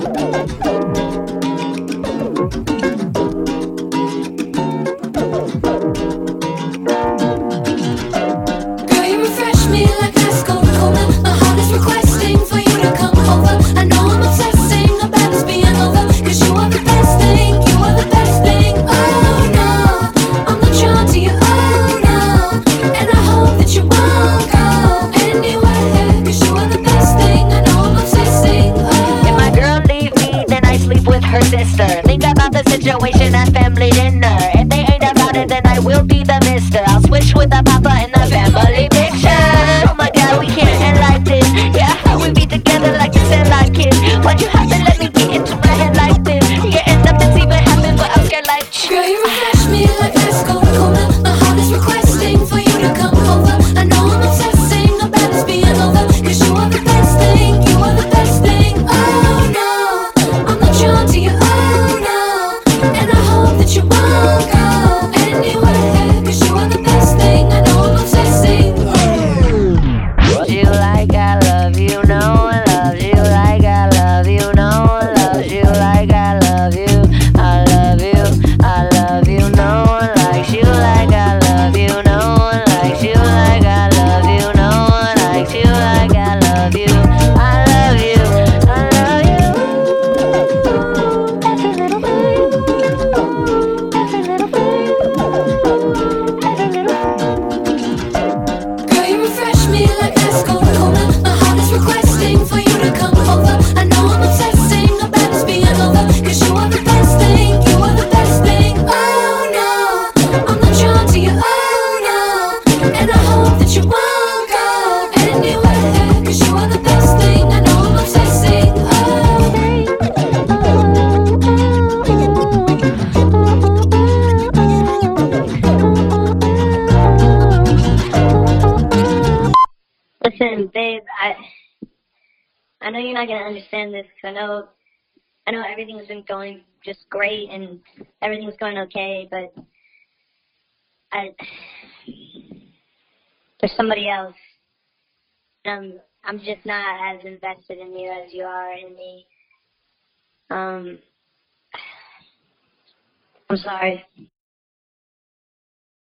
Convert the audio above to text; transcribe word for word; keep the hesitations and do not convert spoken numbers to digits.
Girl, you refresh me like ice cold cola. My heart is requesting for you to come over. I know I'm obsessing about this being over, 'cause you are the best thing, you are the best thing. Oh no, I'm not drawn to you, oh no. And I hope that you won't go anywhere, 'cause you are the best thing. I know I'm obsessing, oh. If my girl leave me, then I sleep with her sister. Think about the situation at family dinner. If they ain't about it, then I will be the mister. I'll switch with the papa in the family picture. Oh my god, we can't end like this. Yeah, how we be together like this and like kids. Why'd you have to let me get into my head like this? Yeah, and nothing's even happened, but I'm scared like shit. Girl, you refresh me like ice cold cola. My heart is requesting for you to come over. I know I'm obsessing about this being over, 'cause you are the best thing, you are the best thing. Oh no, I'm not drawn to you, oh no. And I hope that you won't go anywhere, 'cause you are the best thing. I know I'm obsessing, oh. You like I love you, no one loves you like I love you, no one loves you like I love you. I love you, I love you, no one likes you like I love you, no one likes you like I love you, no one likes you like I love you. I love you, I love you. Every little thing, every little thing, every little. Girl, you refresh me like ice cold cola. My heart is requesting for you to come over. I know I'm obsessing about this being over, 'cause you are the best thing, you are the best thing. Oh no, I'm not drawn to you, oh no. And I hope that you won't go anywhere, 'cause you are the best thing. I know I'm obsessing, oh. Listen, babe, I I know you're not gonna understand this, 'cause I know I know everything's been going just great and everything's going okay, but I there's somebody else. Um, I'm just not as invested in you as you are in me. Um, I'm sorry.